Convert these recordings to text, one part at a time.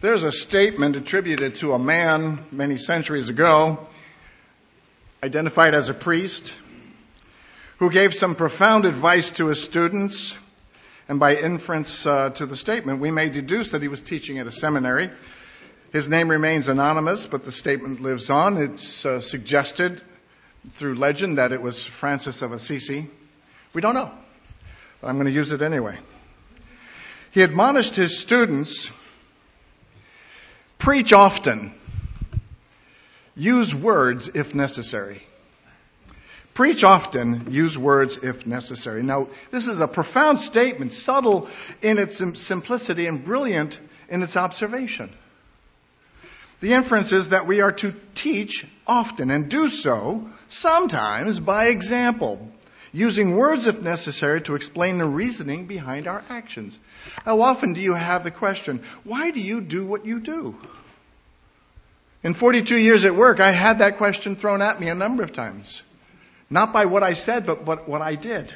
There's a statement attributed to a man many centuries ago, identified as a priest, who gave some profound advice to his students, and by inference to the statement, we may deduce that he was teaching at a seminary. His name remains anonymous, but the statement lives on. It's suggested through legend that it was Francis of Assisi. We don't know, but I'm going to use it anyway. He admonished his students, preach often, use words if necessary. Preach often, use words if necessary. Now, this is a profound statement, subtle in its simplicity and brilliant in its observation. The inference is that we are to teach often and do so sometimes by example, using words if necessary to explain the reasoning behind our actions. How often do you have the question, why do you do what you do? In 42 years at work, I had that question thrown at me a number of times. Not by what I said, but what I did.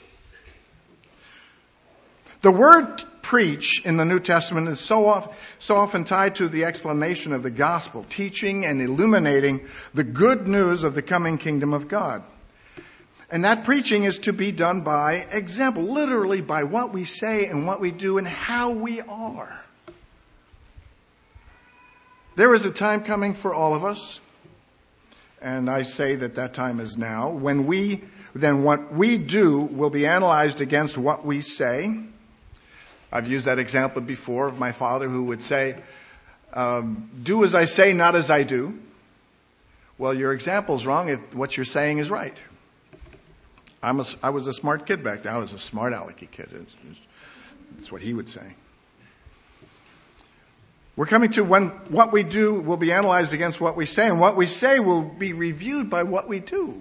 The word preach in the New Testament is so often tied to the explanation of the gospel, teaching and illuminating the good news of the coming kingdom of God. And that preaching is to be done by example, literally by what we say and what we do and how we are. There is a time coming for all of us, and I say that time is now, when what we do will be analyzed against what we say. I've used that example before of my father who would say, do as I say, not as I do. Well, your example's wrong if what you're saying is right. I was a smart kid back then. I was a smart alecky kid. That's what he would say. We're coming to when what we do will be analyzed against what we say, and what we say will be reviewed by what we do.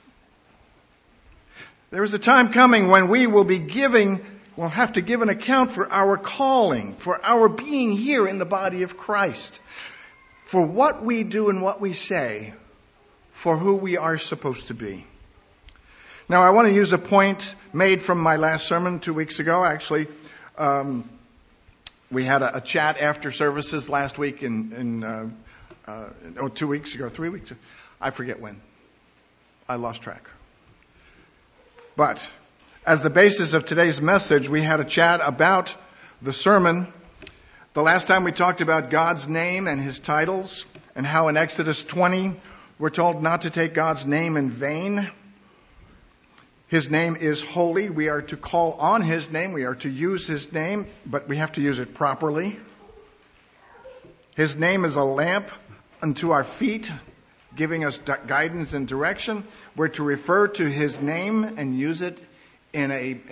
There is a time coming when we will have to give an account for our calling, for our being here in the body of Christ, for what we do and what we say, for who we are supposed to be. Now, I want to use a point made from my last sermon 2 weeks ago, actually. We had a chat after services last week 2 weeks ago, 3 weeks ago. I forget when. I lost track. But as the basis of today's message, we had a chat about the sermon. The last time we talked about God's name and his titles, and how in Exodus 20 we're told not to take God's name in vain. His name is holy. We are to call on his name. We are to use his name, but we have to use it properly. His name is a lamp unto our feet, giving us guidance and direction. We're to refer to his name and use it in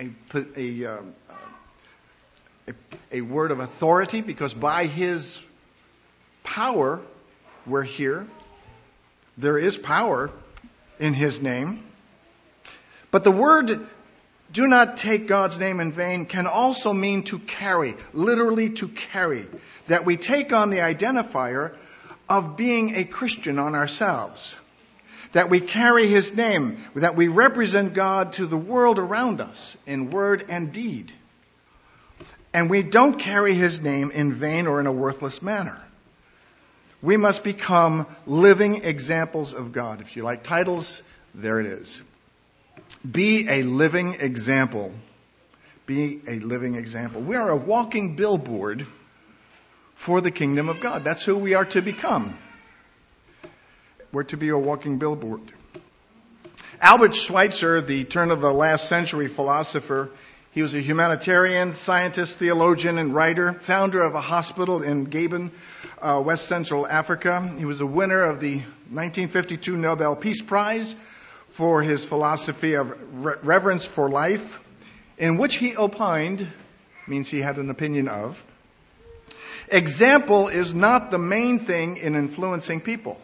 a word of authority, because by his power we're here. There is power in his name. But the word, do not take God's name in vain, can also mean to carry, literally to carry. That we take on the identifier of being a Christian on ourselves. That we carry his name, that we represent God to the world around us in word and deed. And we don't carry his name in vain or in a worthless manner. We must become living examples of God. If you like titles, there it is. Be a living example. Be a living example. We are a walking billboard for the kingdom of God. That's who we are to become. We're to be a walking billboard. Albert Schweitzer, the turn of the last century philosopher, he was a humanitarian, scientist, theologian, and writer, founder of a hospital in Gabon, West Central Africa. He was a winner of the 1952 Nobel Peace Prize for his philosophy of reverence for life, in which he opined, means he had an opinion of, example is not the main thing in influencing people.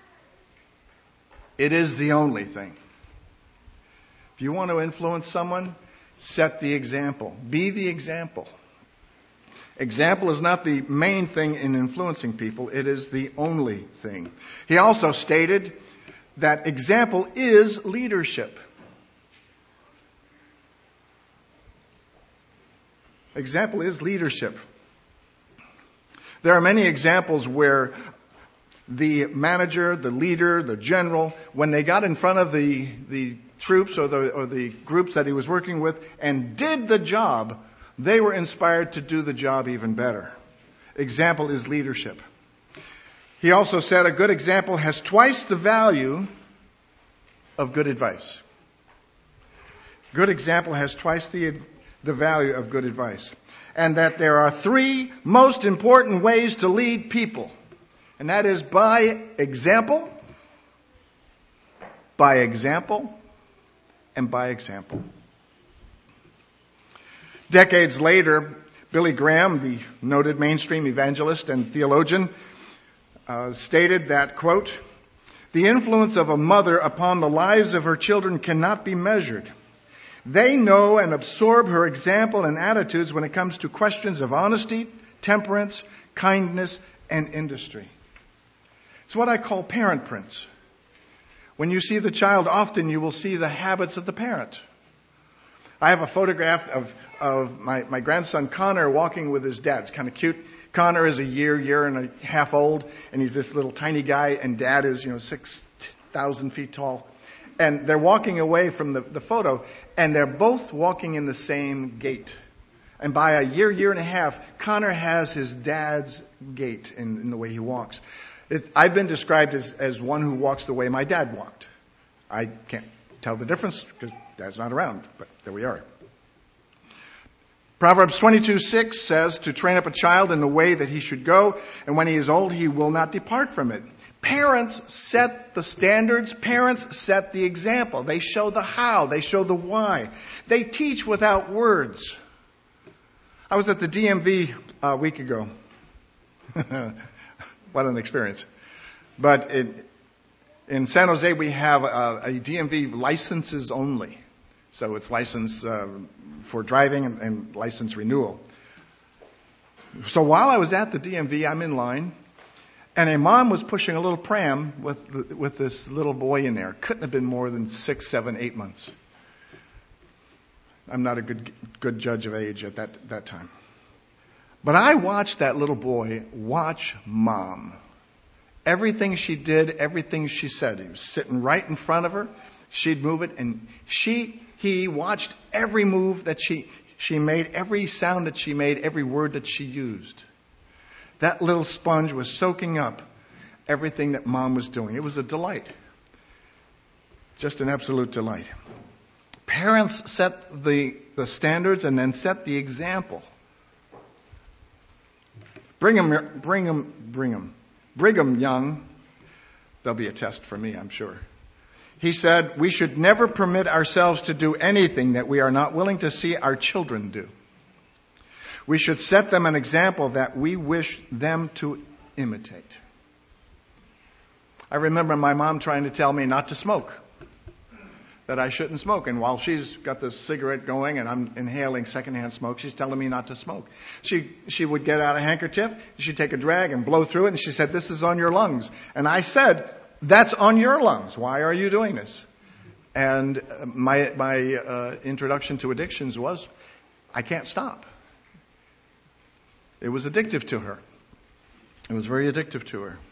It is the only thing. If you want to influence someone, set the example. Be the example. Example is not the main thing in influencing people. It is the only thing. He also stated that example is leadership. Example is leadership. There are many examples where the manager, the leader, the general, when they got in front of the troops or the groups that he was working with and did the job, they were inspired to do the job even better. Example is leadership. He also said a good example has twice the value of good advice. Good example has twice the value of good advice. And that there are three most important ways to lead people. And that is by example, and by example. Decades later, Billy Graham, the noted mainstream evangelist and theologian, stated that, quote, "The influence of a mother upon the lives of her children cannot be measured. They know and absorb her example and attitudes when it comes to questions of honesty, temperance, kindness, and industry." It's what I call parent prints. When you see the child, often you will see the habits of the parent. I have a photograph of my grandson Connor walking with his dad. It's kind of cute. Connor is a year and a half old, and he's this little tiny guy, and dad is, 6,000 feet tall. And they're walking away from the photo, and they're both walking in the same gait. And by a year and a half, Connor has his dad's gait in the way he walks. I've been described as one who walks the way my dad walked. I can't tell the difference because Dad's not around, but there we are. Proverbs 22:6 says to train up a child in the way that he should go, and when he is old, he will not depart from it. Parents set the standards. Parents set the example. They show the how. They show the why. They teach without words. I was at the DMV a week ago. What an experience. But in San Jose, we have a DMV licenses only. So it's license for driving and license renewal. So while I was at the DMV, I'm in line, and a mom was pushing a little pram with this little boy in there. Couldn't have been more than 6, 7, 8 months. I'm not a good judge of age at that time. But I watched that little boy watch Mom. Everything she did, everything she said. He was sitting right in front of her. She'd move it, and he watched every move that she made, every sound that she made, every word that she used. That little sponge was soaking up everything that Mom was doing. It was a delight. Just an absolute delight. Parents set the standards and then set the example. Brigham Young, there'll be a test for me, I'm sure. He said, "We should never permit ourselves to do anything that we are not willing to see our children do. We should set them an example that we wish them to imitate." I remember my mom trying to tell me not to smoke, that I shouldn't smoke. And while she's got the cigarette going and I'm inhaling secondhand smoke, she's telling me not to smoke. She would get out a handkerchief, she'd take a drag and blow through it, and she said, "This is on your lungs." And I said, "That's on your lungs. Why are you doing this?" And my introduction to addictions was, I can't stop. It was addictive to her. It was very addictive to her.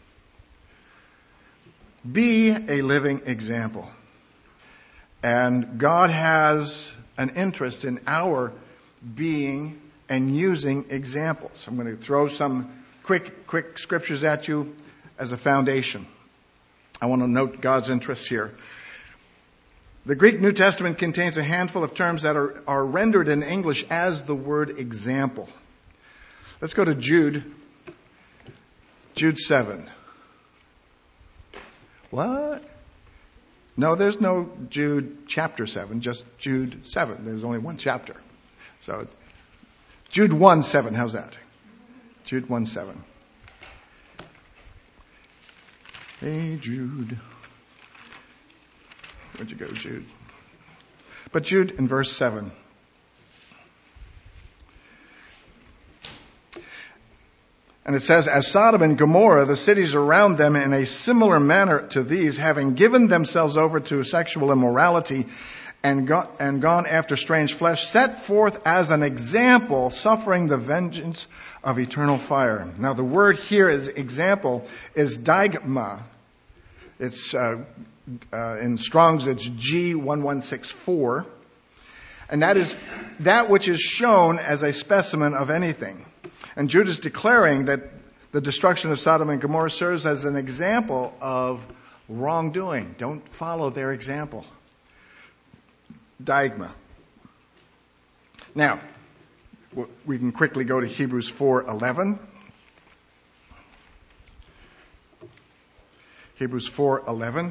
Be a living example. And God has an interest in our being and using examples. I'm going to throw some quick scriptures at you as a foundation. I want to note God's interest here. The Greek New Testament contains a handful of terms that are rendered in English as the word example. Let's go to Jude 7. What? No, there's no Jude chapter 7, just Jude 7. There's only one chapter. So Jude 1:7, how's that? Jude 1:7. Hey, Jude. Where'd you go, Jude? But Jude in verse 7. And it says, "As Sodom and Gomorrah, the cities around them, in a similar manner to these, having given themselves over to sexual immorality and gone after strange flesh, set forth as an example, suffering the vengeance of eternal fire. Now the word here is example is daigma. It's in Strong's it's G1164. And that is that which is shown as a specimen of anything. And Jude is declaring that the destruction of Sodom and Gomorrah serves as an example of wrongdoing. Don't follow their example. Daigma. Now, we can quickly go to Hebrews 4:11. Hebrews 4:11.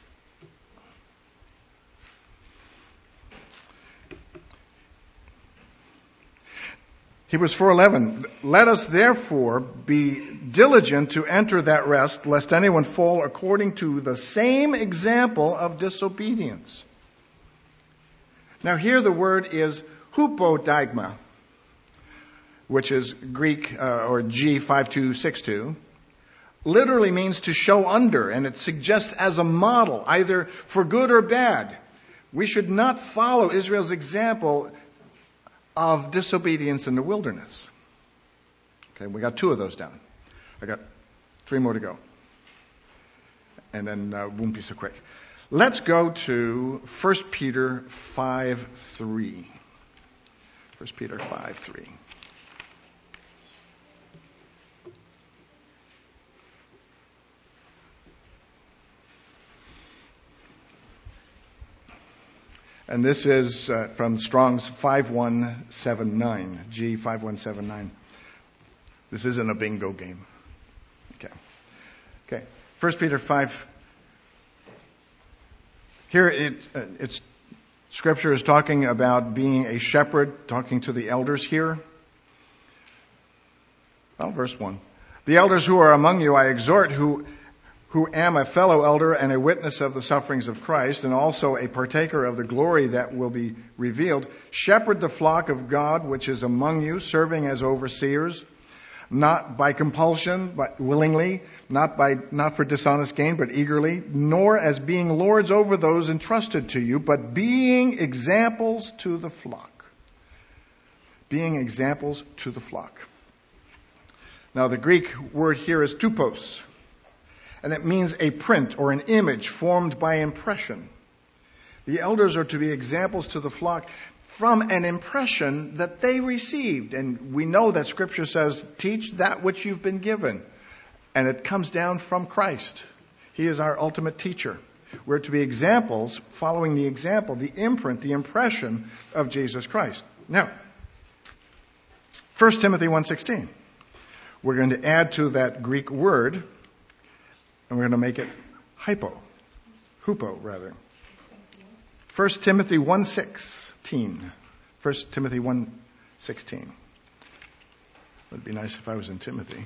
Hebrews 4:11. Let us therefore be diligent to enter that rest, lest anyone fall according to the same example of disobedience. Now here the word is hupodaigma, which is Greek or G5262. Literally means to show under, and it suggests as a model, either for good or bad. We should not follow Israel's example of disobedience in the wilderness. Okay, we got 2 of those down. I got 3 more to go. And then won't be so quick. Let's go to 1 Peter 5:3. 1 Peter 5:3. And this is from Strong's 5179, G5179. This isn't a bingo game. Okay. 1 Peter 5. Here it's Scripture is talking about being a shepherd, talking to the elders here. Well, verse 1. The elders who are among you I exhort, who am a fellow elder and a witness of the sufferings of Christ, and also a partaker of the glory that will be revealed. Shepherd the flock of God which is among you, serving as overseers, not by compulsion, but willingly, not for dishonest gain, but eagerly, nor as being lords over those entrusted to you, but being examples to the flock. Being examples to the flock. Now the Greek word here is tupos. And it means a print or an image formed by impression. The elders are to be examples to the flock from an impression that they received. And we know that Scripture says, teach that which you've been given. And it comes down from Christ. He is our ultimate teacher. We're to be examples, following the example, the imprint, the impression of Jesus Christ. Now, 1 Timothy 1:16. We're going to add to that Greek word, and we're going to make it hupo rather. 1 Timothy 1:16. 1 Timothy 1:16. It would be nice if I was in Timothy.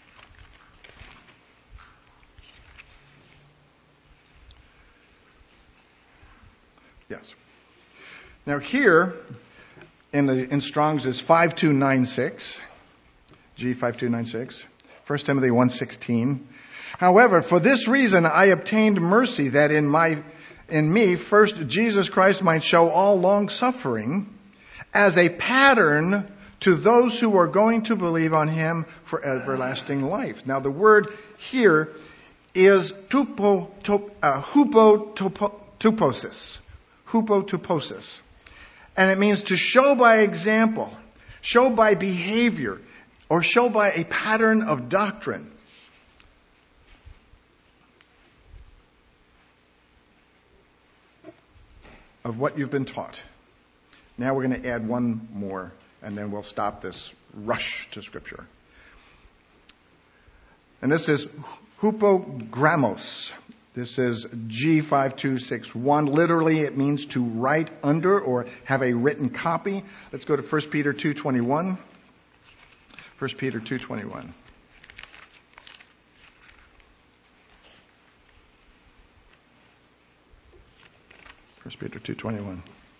Yes. Now here in Strong's is 5296. G5296. 1 Timothy 1:16. However, for this reason I obtained mercy, that in me first Jesus Christ might show all long suffering as a pattern to those who are going to believe on him for everlasting life. Now the word here is hupotuposis. And it means to show by example, show by behavior, or show by a pattern of doctrine. Of what you've been taught. Now we're going to add one more, and then we'll stop this rush to Scripture. And this is hupogrammos. This is G5261. Literally, it means to write under or have a written copy. Let's go to 1 Peter 2:21. 1 Peter 2:21. 1 Peter 2:21.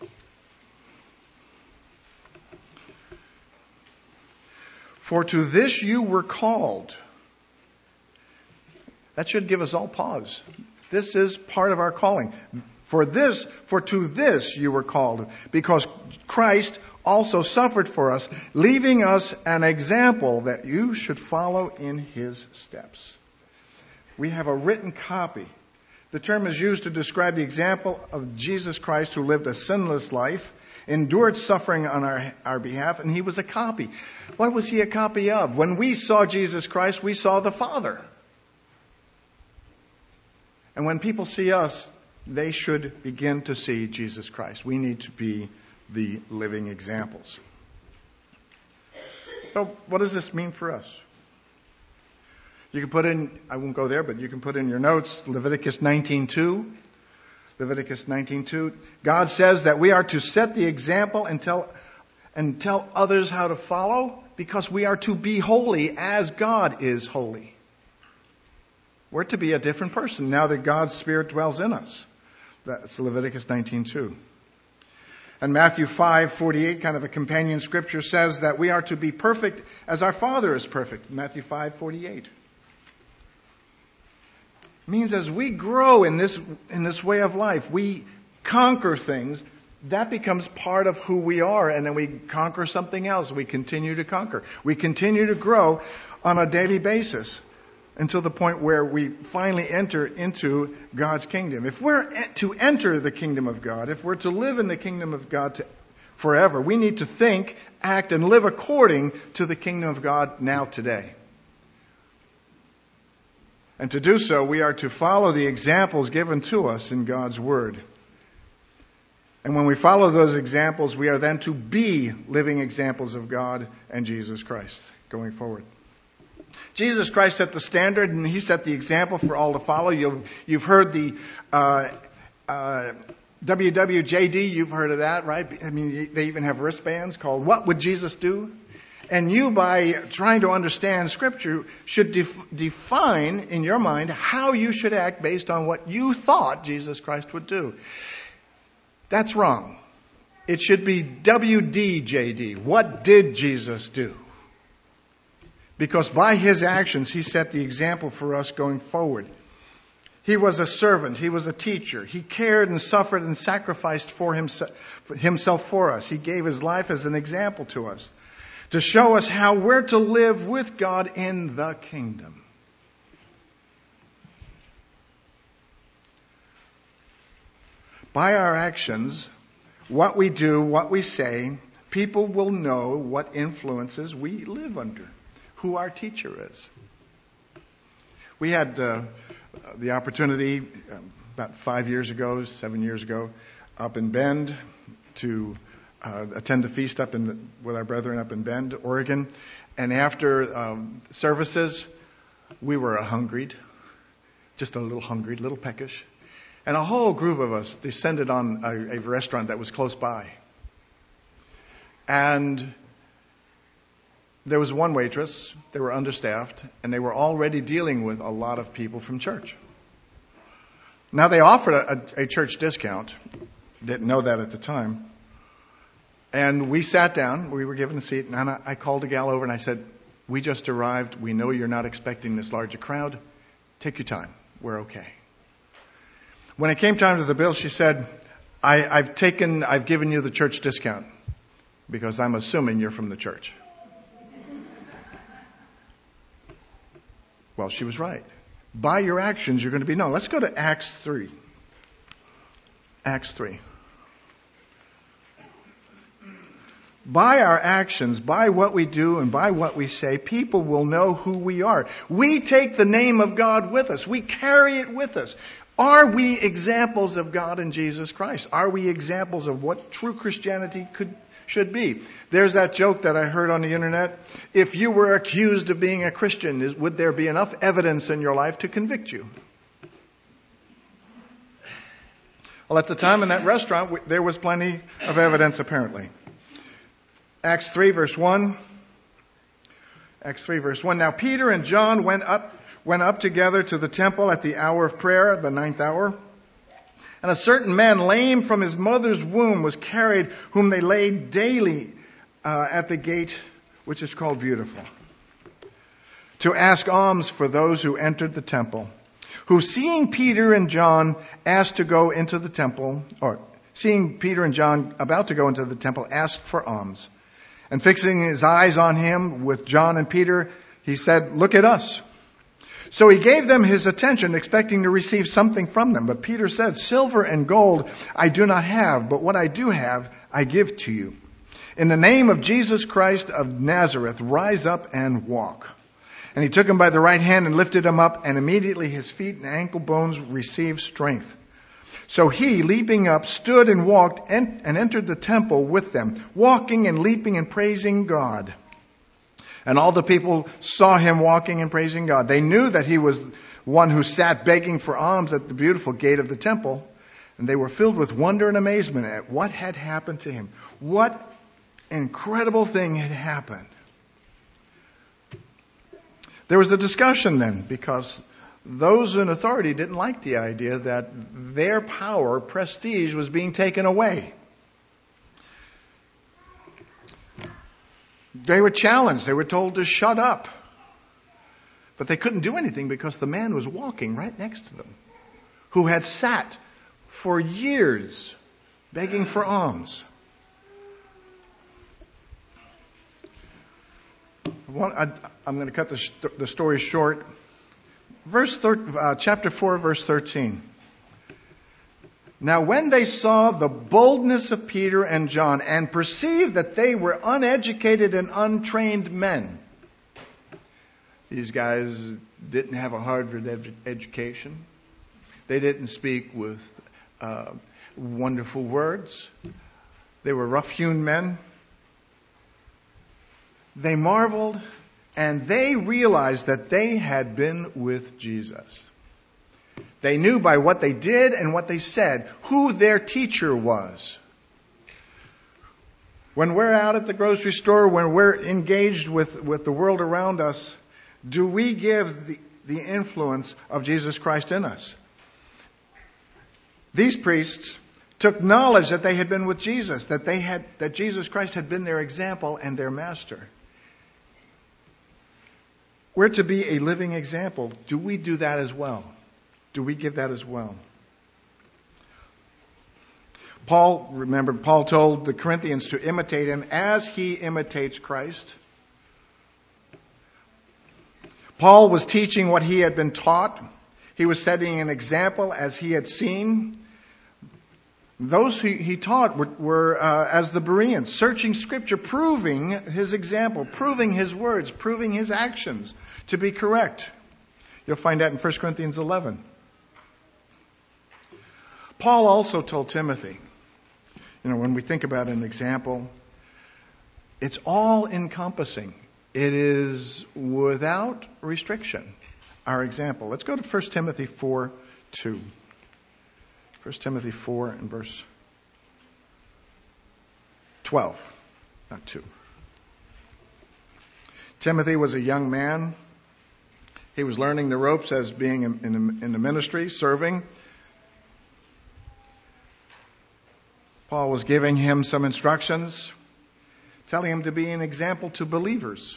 For to this you were called. That should give us all pause. This is part of our calling. For to this you were called, because Christ also suffered for us, leaving us an example that you should follow in his steps. We have a written copy. The term is used to describe the example of Jesus Christ, who lived a sinless life, endured suffering on our behalf, and he was a copy. What was he a copy of? When we saw Jesus Christ, we saw the Father. And when people see us, they should begin to see Jesus Christ. We need to be the living examples. So what does this mean for us? You can put in, I won't go there, but you can put in your notes, Leviticus 19:2. Leviticus 19:2. God says that we are to set the example and tell others how to follow, because we are to be holy as God is holy. We're to be a different person now that God's Spirit dwells in us. That's Leviticus 19:2. And Matthew 5:48, kind of a companion scripture, says that we are to be perfect as our Father is perfect. Matthew 5:48. Means as we grow in this way of life, we conquer things. That becomes part of who we are, and then we conquer something else. We continue to conquer. We continue to grow on a daily basis until the point where we finally enter into God's kingdom. If we're to enter the kingdom of God, if we're to live in the kingdom of God forever, we need to think, act, and live according to the kingdom of God now today. And to do so, we are to follow the examples given to us in God's Word. And when we follow those examples, we are then to be living examples of God and Jesus Christ going forward. Jesus Christ set the standard, and he set the example for all to follow. You've heard the WWJD, you've heard of that, right? I mean, they even have wristbands called What Would Jesus Do? And you, by trying to understand Scripture, should define in your mind how you should act based on what you thought Jesus Christ would do. That's wrong. It should be WDJD. What did Jesus do? Because by his actions, he set the example for us going forward. He was a servant. He was a teacher. He cared and suffered and sacrificed for himself for us. He gave his life as an example to us, to show us how we're to live with God in the kingdom. By our actions, what we do, what we say, people will know what influences we live under, who our teacher is. We had the opportunity about 7 years ago, up in Bend to attend a feast with our brethren up in Bend, Oregon. And after services, we were hungried, just a little peckish. And a whole group of us descended on a restaurant that was close by. And there was one waitress, they were understaffed, and they were already dealing with a lot of people from church. Now they offered a church discount, didn't know that at the time. And we sat down, we were given a seat, and I called a gal over and I said, "We just arrived, we know you're not expecting this large a crowd, take your time, we're okay." When it came time to the bill, she said, I've given you the church discount because I'm assuming you're from the church. Well, she was right. By your actions, you're going to be known. Let's go to Acts 3. Acts 3. By our actions, by what we do and by what we say, people will know who we are. We take the name of God with us. We carry it with us. Are we examples of God and Jesus Christ? Are we examples of what true Christianity should be? There's that joke that I heard on the internet. If you were accused of being a Christian, would there be enough evidence in your life to convict you? Well, at the time in that restaurant, there was plenty of evidence apparently. Acts 3 verse 1. Acts 3 verse 1. Now Peter and John went up together to the temple at the hour of prayer, the 9th hour. And a certain man, lame from his mother's womb, was carried, whom they laid daily at the gate, which is called Beautiful, to ask alms for those who entered the temple. who seeing Peter and John about to go into the temple, asked for alms. And fixing his eyes on him with John and Peter, he said, "Look at us." So he gave them his attention, expecting to receive something from them. But Peter said, "Silver and gold I do not have, but what I do have I give to you. In the name of Jesus Christ of Nazareth, rise up and walk." And he took him by the right hand and lifted him up, and immediately his feet and ankle bones received strength. So he, leaping up, stood and walked and entered the temple with them, walking and leaping and praising God. And all the people saw him walking and praising God. They knew that he was one who sat begging for alms at the beautiful gate of the temple, and they were filled with wonder and amazement at what had happened to him. What incredible thing had happened. There was a discussion then, because those in authority didn't like the idea that their power, prestige, was being taken away. They were challenged. They were told to shut up. But they couldn't do anything because the man was walking right next to them, who had sat for years begging for alms. I'm going to cut the story short. Chapter 4, verse 13. Now when they saw the boldness of Peter and John and perceived that they were uneducated and untrained men. These guys didn't have a Harvard education. They didn't speak with wonderful words. They were rough-hewn men. They marveled, and they realized that they had been with Jesus. They knew by what they did and what they said who their teacher was. When we're out at the grocery store, when we're engaged with the world around us, do we give the influence of Jesus Christ in us? These priests took knowledge that they had been with Jesus, that Jesus Christ had been their example and their master. We're to be a living example. Do we do that as well? Do we give that as well? Paul told the Corinthians to imitate him as he imitates Christ. Paul was teaching what he had been taught. He was setting an example as he had seen. Those he taught were as the Bereans, searching Scripture, proving his example, proving his words, proving his actions to be correct. You'll find that in 1 Corinthians 11. Paul also told Timothy, when we think about an example, it's all encompassing. It is without restriction, our example. Let's go to 1 Timothy 4:2. 1 Timothy 4 and verse 12, not 2. Timothy was a young man. He was learning the ropes as being in the ministry, serving. Paul was giving him some instructions, telling him to be an example to believers,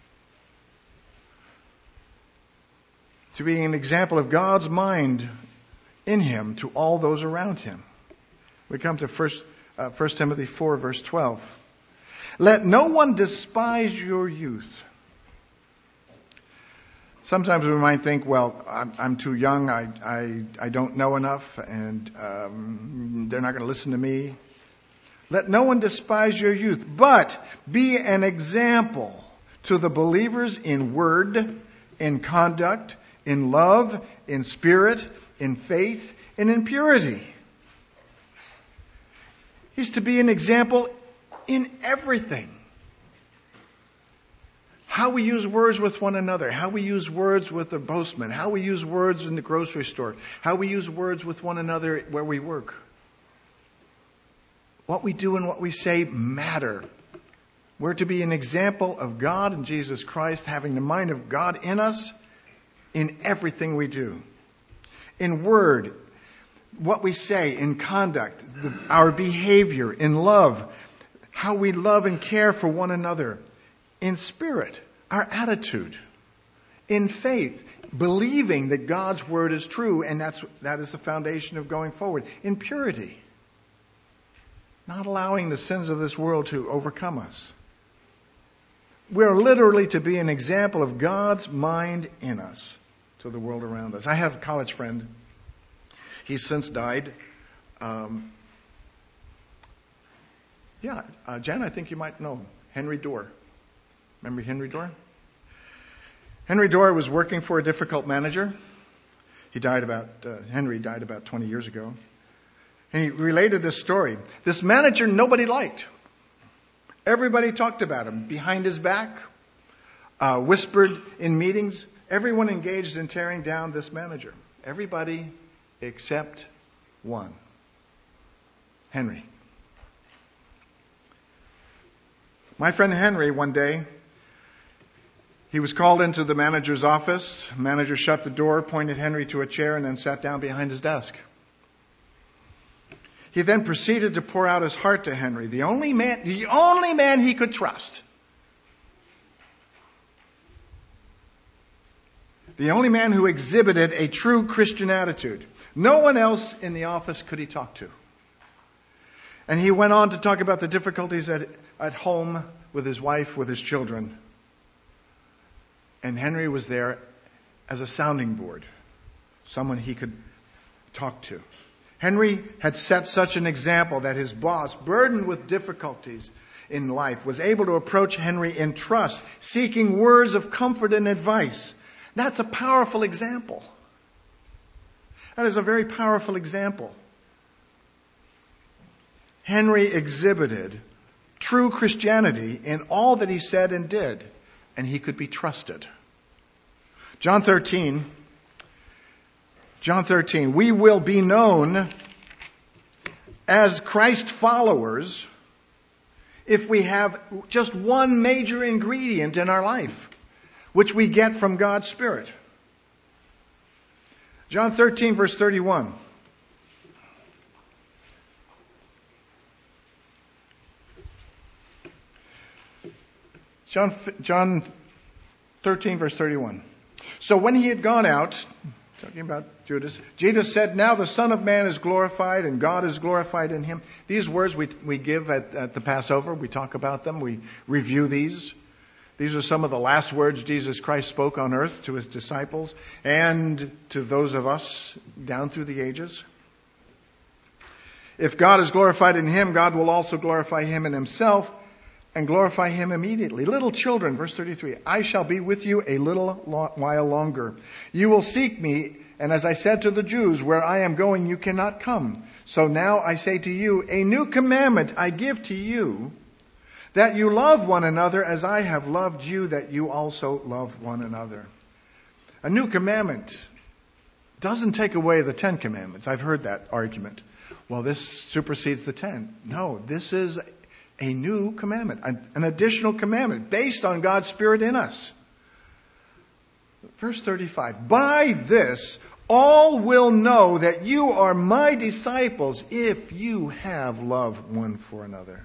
to be an example of God's mind in him to all those around him. We come to 1 Timothy 4, verse 12. Let no one despise your youth. Sometimes we might think, well, I'm too young, I don't know enough, and they're not going to listen to me. Let no one despise your youth, but be an example to the believers in word, in conduct, in love, in spirit, in faith, and in purity. He's to be an example in everything. How we use words with one another, how we use words with the postman, how we use words in the grocery store, how we use words with one another where we work. What we do and what we say matter. We're to be an example of God and Jesus Christ, having the mind of God in us in everything we do. In word, what we say, in conduct, our behavior, in love, how we love and care for one another, in spirit, our attitude, in faith, believing that God's word is true, and that is the foundation of going forward. In purity. Not allowing the sins of this world to overcome us. We're literally to be an example of God's mind in us to the world around us. I have a college friend. He's since died. Jen, I think you might know him. Henry Dorr. Remember Henry Dorr? Henry Dorr was working for a difficult manager. Henry died about 20 years ago. And he related this story. This manager nobody liked. Everybody talked about him behind his back, whispered in meetings. Everyone engaged in tearing down this manager. Everybody except one. Henry. My friend Henry, one day, he was called into the manager's office. The manager shut the door, pointed Henry to a chair, and then sat down behind his desk. He then proceeded to pour out his heart to Henry, the only man he could trust. The only man who exhibited a true Christian attitude. No one else in the office could he talk to. And he went on to talk about the difficulties at home with his wife, with his children. And Henry was there as a sounding board, someone he could talk to. Henry had set such an example that his boss, burdened with difficulties in life, was able to approach Henry in trust, seeking words of comfort and advice. That's a powerful example. That is a very powerful example. Henry exhibited true Christianity in all that he said and did, and he could be trusted. John 13, we will be known as Christ followers if we have just one major ingredient in our life, which we get from God's Spirit. John 13, verse 31. John 13, verse 31. So when he had gone out, talking about Judas, Jesus said, "Now the Son of Man is glorified and God is glorified in him." These words we give at the Passover. We talk about them. We review these. These are some of the last words Jesus Christ spoke on earth to his disciples and to those of us down through the ages. If God is glorified in him, God will also glorify him in himself and glorify him immediately. Little children, verse 33, I shall be with you a little while longer. You will seek me, and as I said to the Jews, where I am going, you cannot come. So now I say to you, a new commandment I give to you, that you love one another as I have loved you, that you also love one another. A new commandment doesn't take away the 10 commandments. I've heard that argument. Well, this supersedes the 10. No, this is a new commandment, an additional commandment based on God's Spirit in us. Verse 35, by this all will know that you are my disciples if you have love one for another.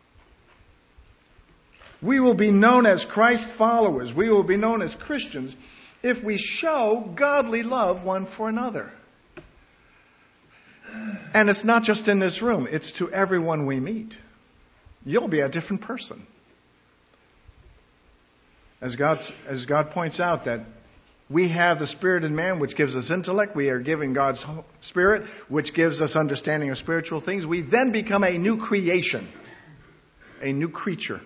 We will be known as Christ followers. We will be known as Christians if we show godly love one for another. And it's not just in this room, it's to everyone we meet. You'll be a different person. As God points out that we have the Spirit in man, which gives us intellect. We are given God's Spirit, which gives us understanding of spiritual things. We then become a new creation, a new creature.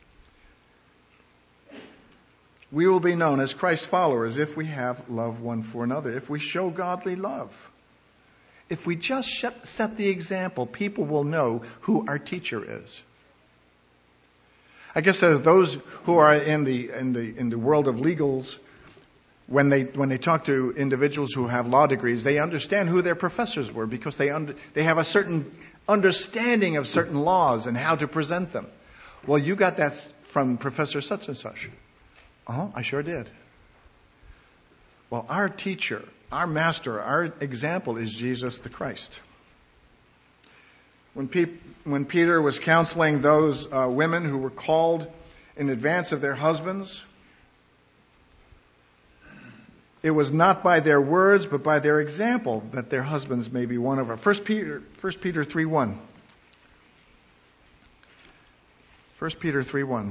We will be known as Christ followers if we have love one for another, if we show godly love. If we just set the example, people will know who our teacher is. I guess there are those who are in the world of legals. When they talk to individuals who have law degrees, they understand who their professors were because they have a certain understanding of certain laws and how to present them. Well, you got that from Professor such and such. Oh, I sure did. Well, our teacher, our master, our example is Jesus the Christ. When Peter was counseling those women who were called in advance of their husbands, it was not by their words, but by their example that their husbands may be won over. 1 Peter 3:1. 1 Peter 3:1.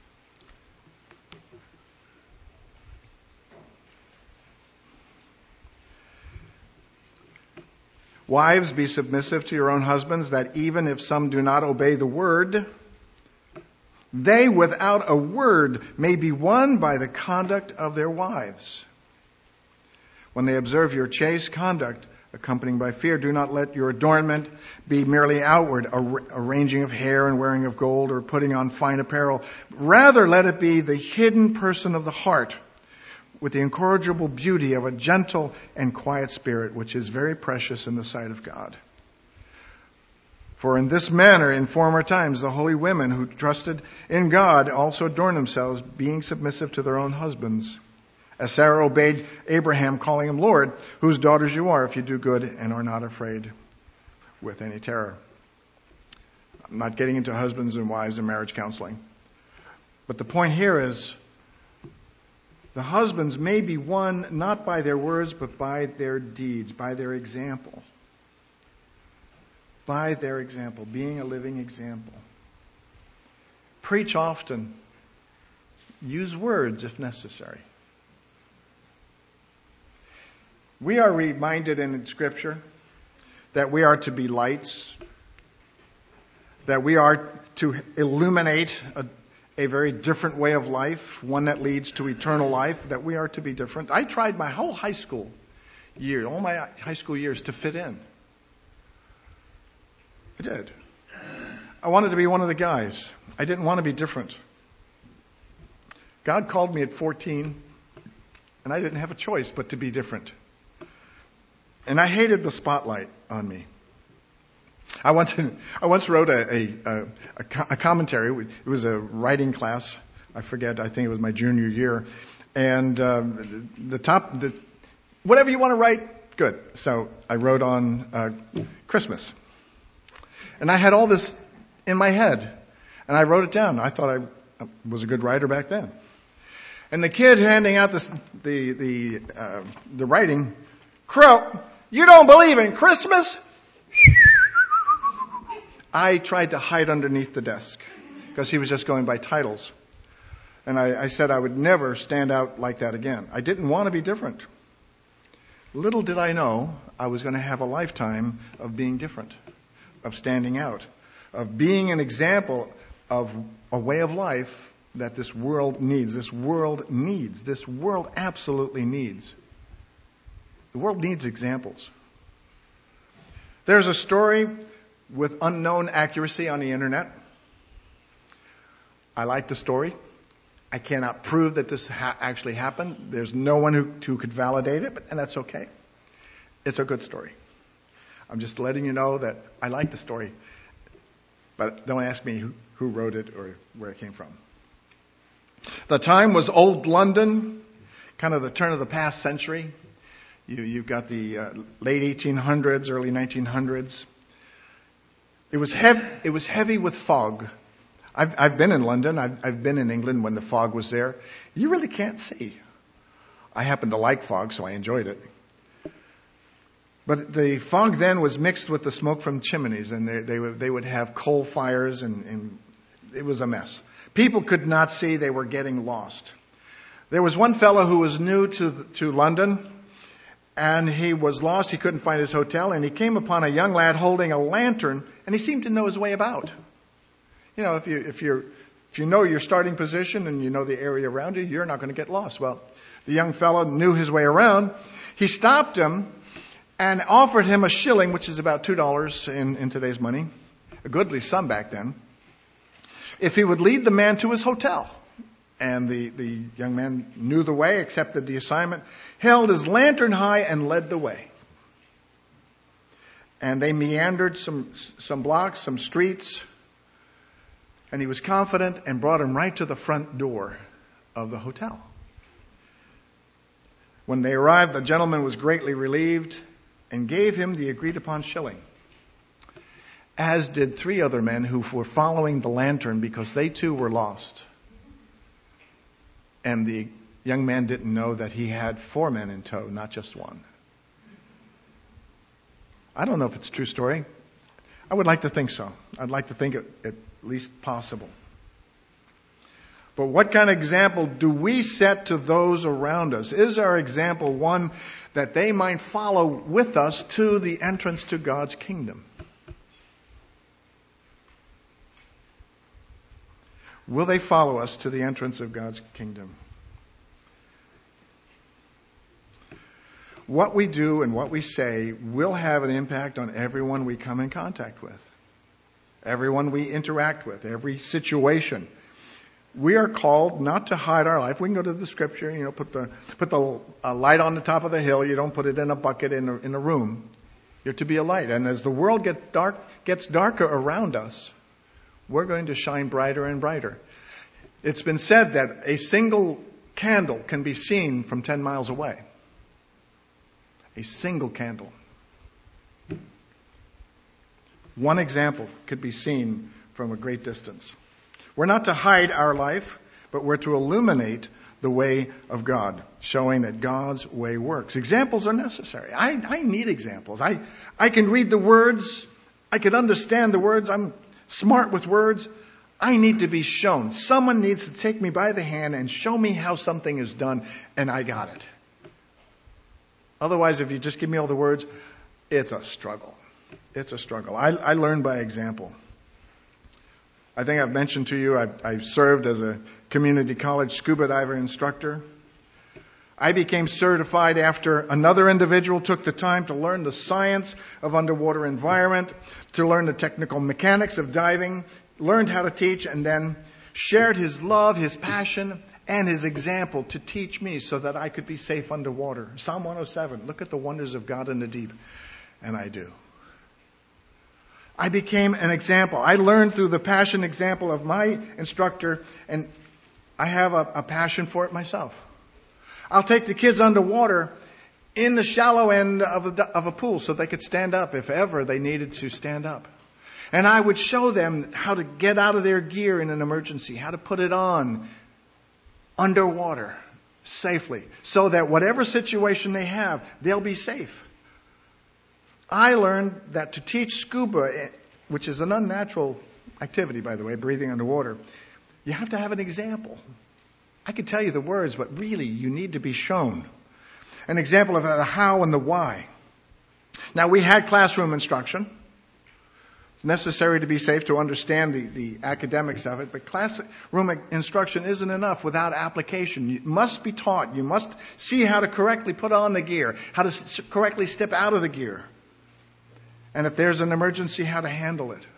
Wives, be submissive to your own husbands, that even if some do not obey the word, they without a word may be won by the conduct of their wives. When they observe your chaste conduct, accompanied by fear, do not let your adornment be merely outward, arranging of hair and wearing of gold or putting on fine apparel. Rather, let it be the hidden person of the heart, with the incorrigible beauty of a gentle and quiet spirit, which is very precious in the sight of God. For in this manner, in former times, the holy women who trusted in God also adorned themselves, being submissive to their own husbands. As Sarah obeyed Abraham, calling him Lord, whose daughters you are, if you do good and are not afraid with any terror. I'm not getting into husbands and wives and marriage counseling. But the point here is, the husbands may be won not by their words, but by their deeds, by their example. By their example, being a living example. Preach often. Use words if necessary. We are reminded in Scripture that we are to be lights, that we are to illuminate a very different way of life, one that leads to eternal life, that we are to be different. I tried my whole high school year, all my high school years, to fit in. I did. I wanted to be one of the guys. I didn't want to be different. God called me at 14, and I didn't have a choice but to be different. And I hated the spotlight on me. I once wrote a commentary. It was a writing class. I forget. I think it was my junior year. And whatever you want to write, good. So I wrote on Christmas. And I had all this in my head. And I wrote it down. I thought I was a good writer back then. And the kid handing out the writing, Crow, you don't believe in Christmas? I tried to hide underneath the desk because he was just going by titles. And I said I would never stand out like that again. I didn't want to be different. Little did I know I was going to have a lifetime of being different, of standing out, of being an example of a way of life that this world needs. This world absolutely needs. The world needs examples. There's a story with unknown accuracy on the internet. I like the story. I cannot prove that this actually happened. There's no one who could validate it, and that's okay. It's a good story. I'm just letting you know that I like the story. But don't ask me who wrote it or where it came from. The time was old London, kind of the turn of the past century. You've got the late 1800s, early 1900s. It was heavy with fog. I've been in London. I've been in England when the fog was there. You really can't see. I happen to like fog, so I enjoyed it. But the fog then was mixed with the smoke from chimneys, and they would have coal fires, and it was a mess. People could not see. They were getting lost. There was one fellow who was new to London, and he was lost. He couldn't find his hotel, and he came upon a young lad holding a lantern, and he seemed to know his way about. You know, if you know your starting position and you know the area around you, you're not going to get lost. Well, the young fellow knew his way around. He stopped him and offered him a shilling, which is about $2 in today's money, a goodly sum back then, if he would lead the man to his hotel. And the young man knew the way, accepted the assignment, held his lantern high, and led the way. And they meandered some blocks, some streets, and he was confident and brought him right to the front door of the hotel. When they arrived, the gentleman was greatly relieved and gave him the agreed-upon shilling, as did 3 other men who were following the lantern because they too were lost. And the young man didn't know that he had 4 men in tow, not just one. I don't know if it's a true story. I would like to think so. I'd like to think it at least possible. But what kind of example do we set to those around us? Is our example one that they might follow with us to the entrance to God's kingdom? Will they follow us to the entrance of God's kingdom? What we do and what we say will have an impact on everyone we come in contact with, everyone we interact with, every situation. We are called not to hide our life. We can go to the Scripture, put the light on the top of the hill. You don't put it in a bucket in a room. You're to be a light. And as the world gets darker around us, we're going to shine brighter and brighter. It's been said that a single candle can be seen from 10 miles away. A single candle. One example could be seen from a great distance. We're not to hide our life, but we're to illuminate the way of God, showing that God's way works. Examples are necessary. I need examples. I can read the words. I can understand the words. I'm smart with words. I need to be shown. Someone needs to take me by the hand and show me how something is done, and I got it. Otherwise, if you just give me all the words, it's a struggle. It's a struggle. I learn by example. I think I've mentioned to you, I've served as a community college scuba diver instructor. I became certified after another individual took the time to learn the science of underwater environment, to learn the technical mechanics of diving, learned how to teach, and then shared his love, his passion, and his example to teach me so that I could be safe underwater. Psalm 107, look at the wonders of God in the deep. And I do. I became an example. I learned through the passion example of my instructor, and I have a passion for it myself. I'll take the kids underwater in the shallow end of a pool so they could stand up if ever they needed to stand up. And I would show them how to get out of their gear in an emergency, how to put it on underwater safely, so that whatever situation they have, they'll be safe. I learned that to teach scuba, which is an unnatural activity, by the way, breathing underwater, you have to have an example. I could tell you the words, but really you need to be shown. An example of the how and the why. Now, we had classroom instruction. It's necessary to be safe to understand the academics of it, but classroom instruction isn't enough without application. You must be taught. You must see how to correctly put on the gear, how to correctly step out of the gear, and if there's an emergency, how to handle it.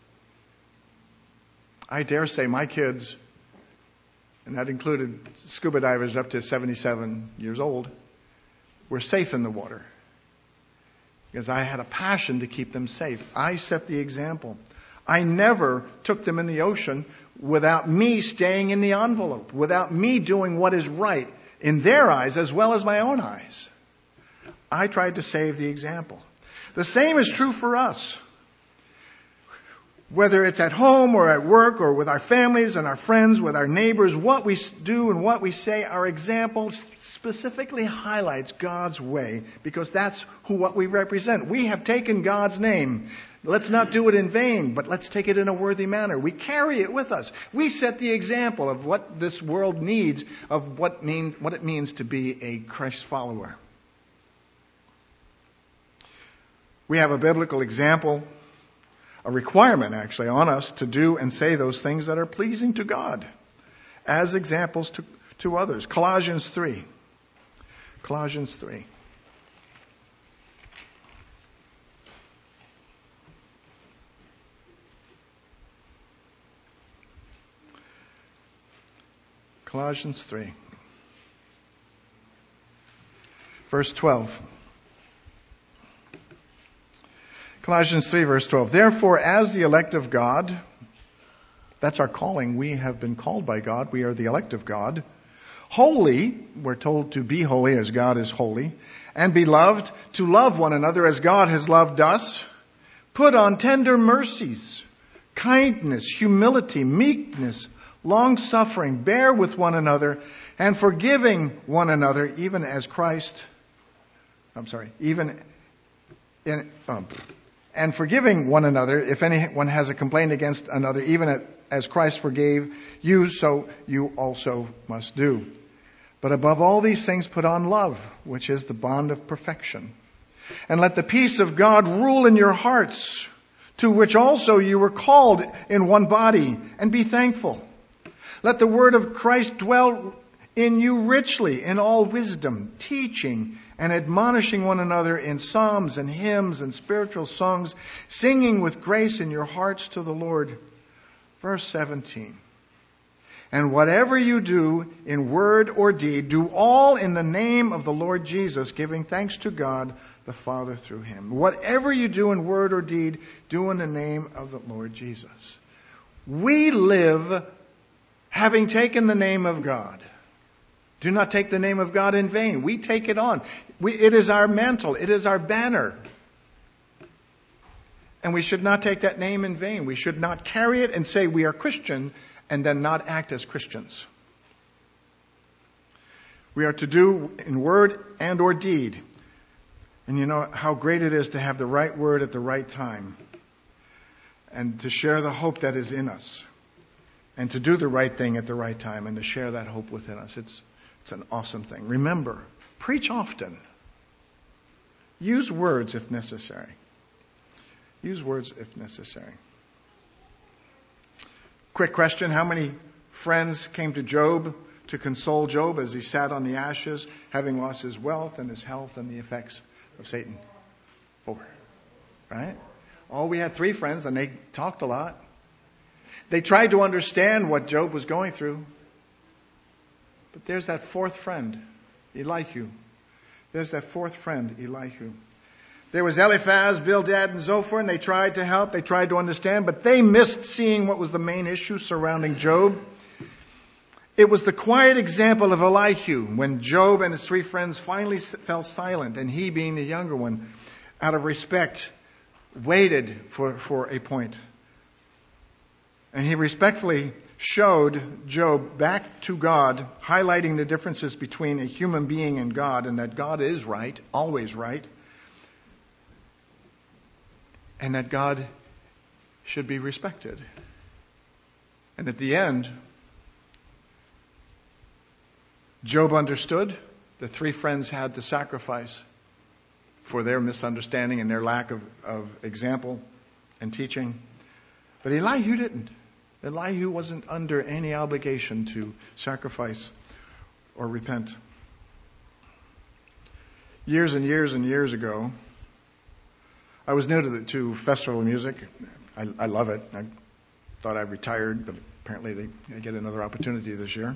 I dare say my kids, and that included scuba divers up to 77 years old, were safe in the water. Because I had a passion to keep them safe. I set the example. I never took them in the ocean without me staying in the envelope, without me doing what is right in their eyes as well as my own eyes. I tried to save the example. The same is true for us. Whether it's at home or at work or with our families and our friends, with our neighbors, what we do and what we say, our examples specifically highlights God's way, because that's what we represent. We have taken God's name. Let's not do it in vain, but let's take it in a worthy manner. We carry it with us. We set the example of what this world needs, of what it means to be a Christ follower. We have a biblical example, a requirement actually on us to do and say those things that are pleasing to God as examples to others. Colossians 3. Colossians 3. Colossians 3. Verse 12. Colossians 3, verse 12. Therefore, as the elect of God, that's our calling. We have been called by God. We are the elect of God. Holy, we're told to be holy as God is holy. And beloved, to love one another as God has loved us. Put on tender mercies, kindness, humility, meekness, long-suffering, bear with one another, and forgiving one another, and forgiving one another, if anyone has a complaint against another, even as Christ forgave you, so you also must do. But above all these things put on love, which is the bond of perfection. And let the peace of God rule in your hearts, to which also you were called in one body, and be thankful. Let the word of Christ dwell in you richly in all wisdom, teaching and admonishing one another in psalms and hymns and spiritual songs, singing with grace in your hearts to the Lord. Verse 17. And whatever you do in word or deed, do all in the name of the Lord Jesus, giving thanks to God the Father through him. Whatever you do in word or deed, do in the name of the Lord Jesus. We live having taken the name of God. Do not take the name of God in vain. We take it on. It is our mantle. It is our banner. And we should not take that name in vain. We should not carry it and say we are Christian and then not act as Christians. We are to do in word and or deed. And you know how great it is to have the right word at the right time. And to share the hope that is in us. And to do the right thing at the right time and to share that hope within us. It's an awesome thing. Remember, preach often. Use words if necessary. Use words if necessary. Quick question. How many friends came to Job to console Job as he sat on the ashes, having lost his wealth and his health and the effects of Satan? 4. Right? Oh, we had 3 friends and they talked a lot. They tried to understand what Job was going through. But there's that 4th friend, Elihu. There's that 4th friend, Elihu. There was Eliphaz, Bildad, and Zophar, and they tried to help. They tried to understand, but they missed seeing what was the main issue surrounding Job. It was the quiet example of Elihu when Job and his 3 friends finally fell silent, and he, being the younger one, out of respect, waited for a point. And he respectfully showed Job back to God, highlighting the differences between a human being and God, and that God is right, always right, and that God should be respected. And at the end, Job understood. The 3 friends had to sacrifice for their misunderstanding and their lack of example and teaching. But Elihu didn't. Elihu wasn't under any obligation to sacrifice or repent. Years and years and years ago, I was new to festival music. I love it. I thought I retired, but apparently I get another opportunity this year.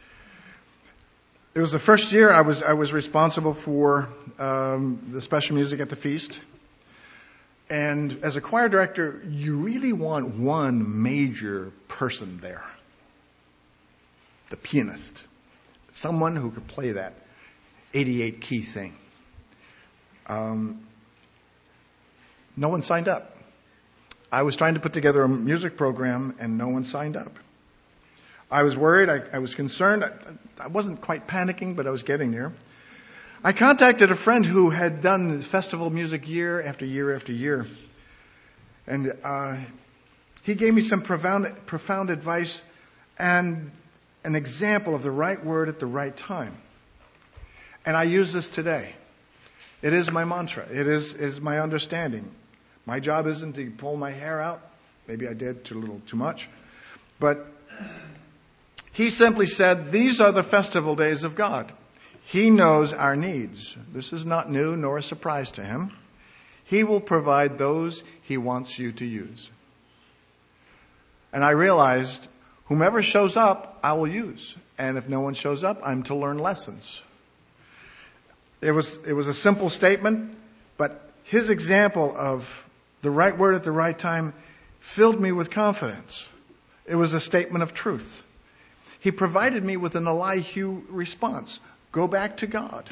It was the first year I was responsible for the special music at the feast. And as a choir director, you really want one major person there. The pianist. Someone who could play that 88 key thing. No one signed up. I was trying to put together a music program and no one signed up. I was worried. I was concerned. I wasn't quite panicking, but I was getting there. I contacted a friend who had done festival music year after year after year. And he gave me some profound advice and an example of the right word at the right time. And I use this today. It is my mantra. It is my understanding. My job isn't to pull my hair out. Maybe I did a little too much. But he simply said, these are the festival days of God. He knows our needs. This is not new nor a surprise to him. He will provide those he wants you to use. And I realized, whomever shows up, I will use. And if no one shows up, I'm to learn lessons. It was a simple statement, but his example of the right word at the right time filled me with confidence. It was a statement of truth. He provided me with an Elihu response. Go back to God.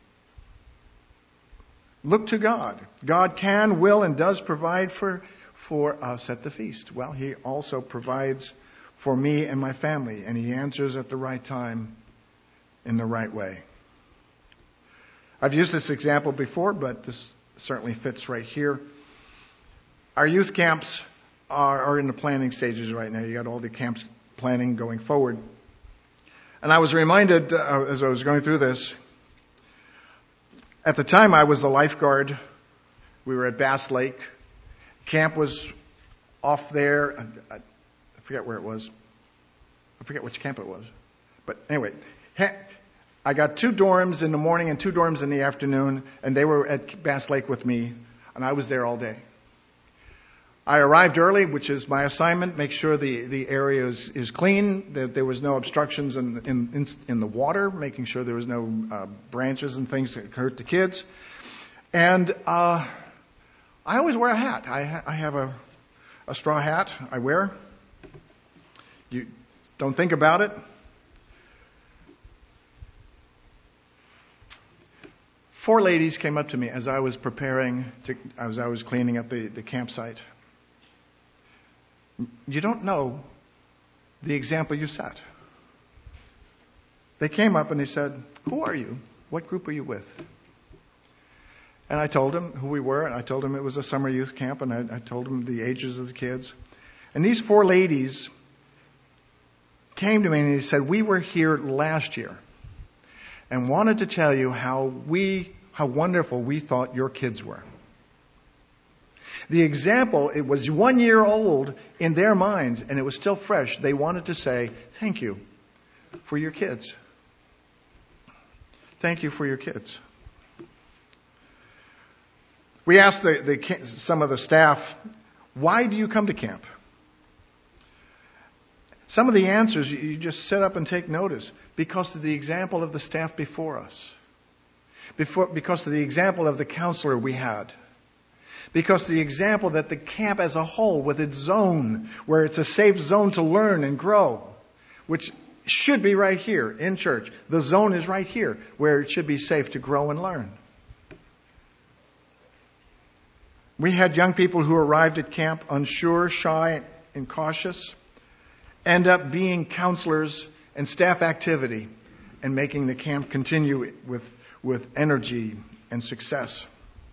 Look to God. God can, will, and does provide for us at the feast. Well, he also provides for me and my family, and He answers at the right time in the right way. I've used this example before, but this certainly fits right here. Our youth camps are in the planning stages right now. You got all the camps planning going forward. And I was reminded as I was going through this, at the time I was the lifeguard. We were at Bass Lake. Camp was off there. I forget where it was. I forget which camp it was. But anyway, I got 2 dorms in the morning and 2 dorms in the afternoon, and they were at Bass Lake with me, and I was there all day. I arrived early, which is my assignment, make sure the area is clean, that there was no obstructions in the water, making sure there was no branches and things that hurt the kids. And I always wear a hat. I have a straw hat I wear. You don't think about it. 4 ladies came up to me as I was as I was cleaning up the campsite. You don't know the example you set. They came up and they said, "Who are you? What group are you with?" And I told them who we were, and I told them it was a summer youth camp, and I told them the ages of the kids. And these 4 ladies came to me and they said, "We were here last year and wanted to tell you how wonderful we thought your kids were." The example, it was 1 year old in their minds, and it was still fresh. They wanted to say, "Thank you for your kids. Thank you for your kids." We asked some of the staff, "Why do you come to camp?" Some of the answers, you just sit up and take notice. Because of the example of the staff before us. Because of the example of the counselor we had. Because of the example that the camp as a whole, with its zone, where it's a safe zone to learn and grow, which should be right here in church. The zone is right here, where it should be safe to grow and learn. We had young people who arrived at camp unsure, shy, and cautious, end up being counselors and staff activity and making the camp continue with energy and success.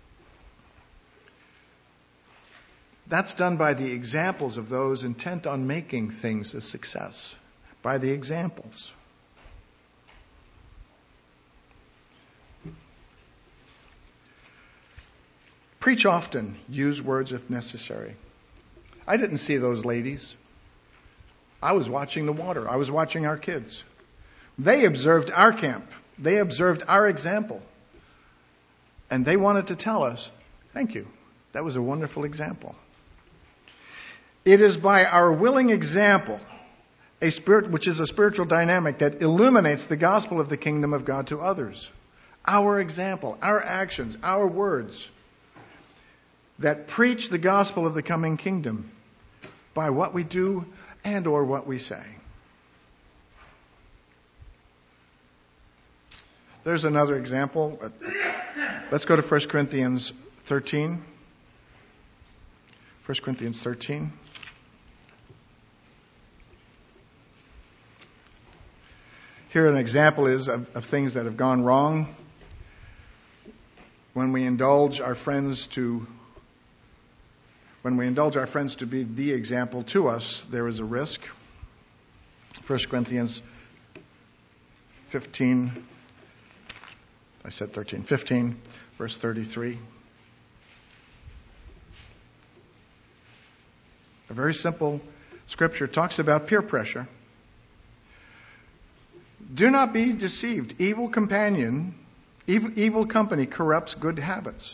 That's done by the examples of those intent on making things a success. By the examples. Preach often. Use words if necessary. I didn't see those ladies. I was watching the water. I was watching our kids. They observed our camp. They observed our example. And they wanted to tell us, "Thank you. That was a wonderful example." It is by our willing example, which is a spiritual dynamic that illuminates the gospel of the kingdom of God to others. Our example, our actions, our words that preach the gospel of the coming kingdom by what we do and or what we say. There's another example. Let's go to 1 Corinthians 13. 1 Corinthians 13. Here an example is of things that have gone wrong. When we indulge our friends to be the example to us, there is a risk. 1 Corinthians 15, I said 13, 15, verse 33. A very simple scripture talks about peer pressure. Do not be deceived. Evil company corrupts good habits.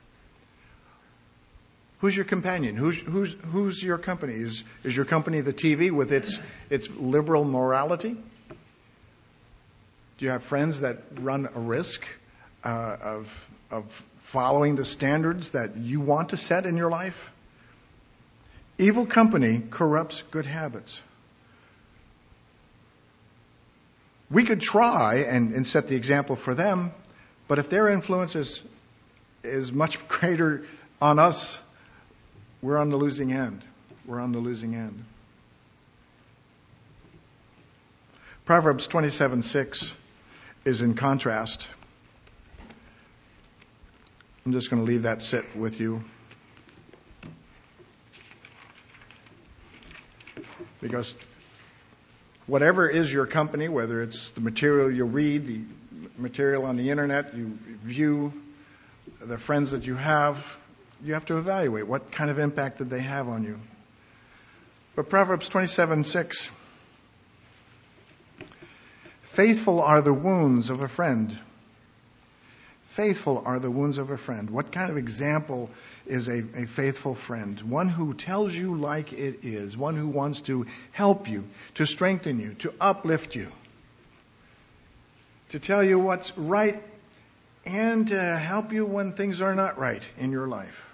Who's your companion? Who's your company? Is your company the TV with its liberal morality? Do you have friends that run a risk of following the standards that you want to set in your life? Evil company corrupts good habits. We could try and set the example for them, but if their influence is much greater on us, we're on the losing end. We're on the losing end. Proverbs 27:6 is in contrast. I'm just going to leave that sit with you. Because whatever is your company, whether it's the material you read, the material on the internet, you view, the friends that you have to evaluate what kind of impact did they have on you. But Proverbs 27:6, faithful are the wounds of a friend. Faithful are the wounds of a friend. What kind of example is a faithful friend? One who tells you like it is. One who wants to help you, to strengthen you, to uplift you, to tell you what's right, and to help you when things are not right in your life.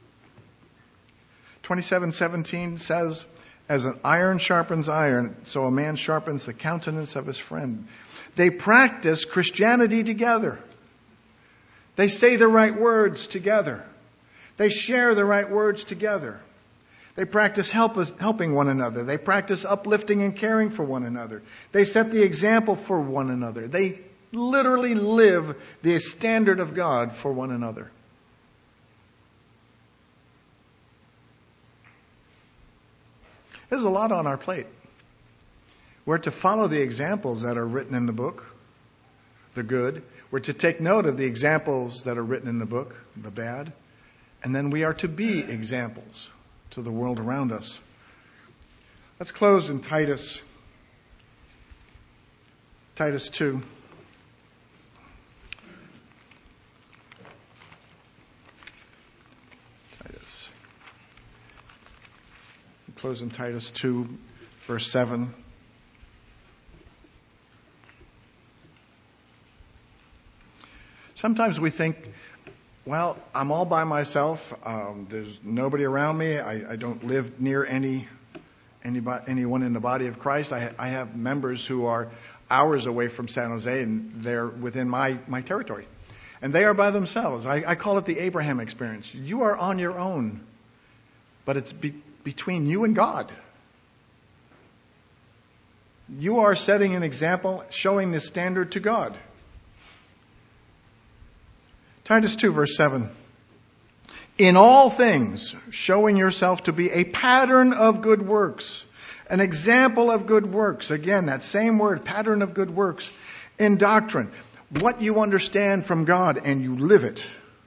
27:17 says, as an iron sharpens iron, so a man sharpens the countenance of his friend. They practice Christianity together. They say the right words together. They share the right words together. They practice helping one another. They practice uplifting and caring for one another. They set the example for one another. They literally live the standard of God for one another. There's a lot on our plate. We're to follow the examples that are written in the book, the good. We're to take note of the examples that are written in the book, the bad. And then we are to be examples to the world around us. Let's close in Titus 2. Close in Titus 2, verse 7. Sometimes we think, well, I'm all by myself. There's nobody around me. I don't live near anyone in the body of Christ. I have members who are hours away from San Jose, and they're within my territory. And they are by themselves. I call it the Abraham experience. You are on your own, but it's between you and God. You are setting an example, showing the standard to God. Titus 2, verse 7. In all things, showing yourself to be a pattern of good works, an example of good works. Again, that same word, pattern of good works. In doctrine, what you understand from God and you live it.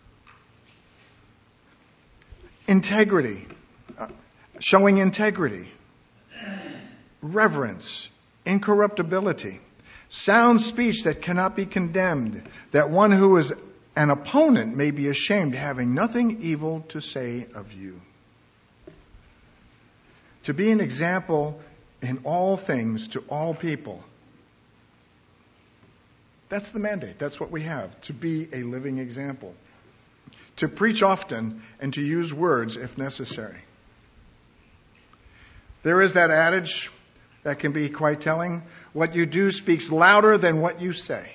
Integrity, showing integrity. Reverence, incorruptibility. Sound speech that cannot be condemned, that one who is an opponent may be ashamed, having nothing evil to say of you. To be an example in all things to all people. That's the mandate. That's what we have. To be a living example. To preach often and to use words if necessary. There is that adage that can be quite telling. What you do speaks louder than what you say.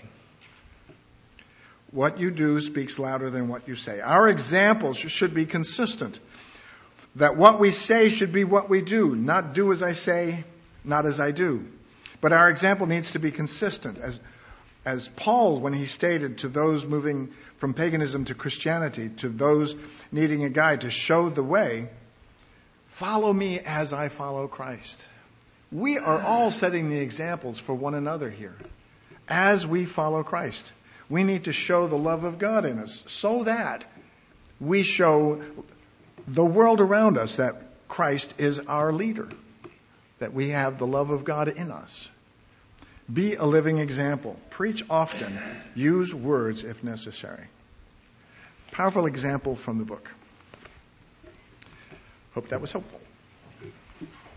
What you do speaks louder than what you say. Our examples should be consistent. That what we say should be what we do. Not do as I say, not as I do. But our example needs to be consistent. As Paul, when he stated to those moving from paganism to Christianity, to those needing a guide to show the way, follow me as I follow Christ. We are all setting the examples for one another here. As we follow Christ. We need to show the love of God in us so that we show the world around us that Christ is our leader, that we have the love of God in us. Be a living example. Preach often. Use words if necessary. Powerful example from the book. Hope that was helpful.